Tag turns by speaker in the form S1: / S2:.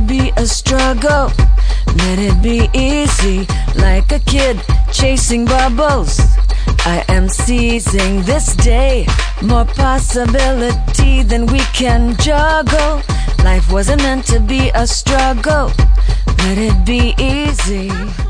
S1: be a struggle. Let it be easy, like a kid chasing bubbles. I am seizing this day, more possibility than we can juggle. Life wasn't meant to be a struggle. Let it be easy.